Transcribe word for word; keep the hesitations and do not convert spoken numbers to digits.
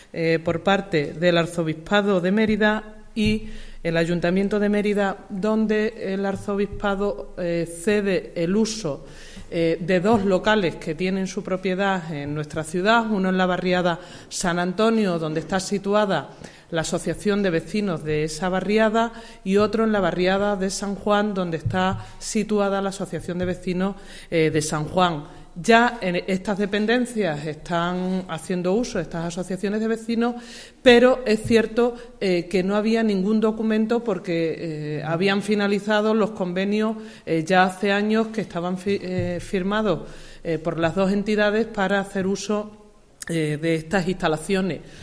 eh, por parte del Arzobispado de Mérida y el Ayuntamiento de Mérida, donde el Arzobispado eh, cede el uso eh, de dos locales que tienen su propiedad en nuestra ciudad, uno en la barriada San Antonio, donde está situada la Asociación de Vecinos de esa barriada, y otro en la barriada de San Juan, donde está situada la Asociación de Vecinos eh, de San Juan. Ya en estas dependencias están haciendo uso de estas asociaciones de vecinos, pero es cierto eh, que no había ningún documento porque eh, habían finalizado los convenios eh, ya hace años que estaban fi eh, firmados eh, por las dos entidades para hacer uso eh, de estas instalaciones.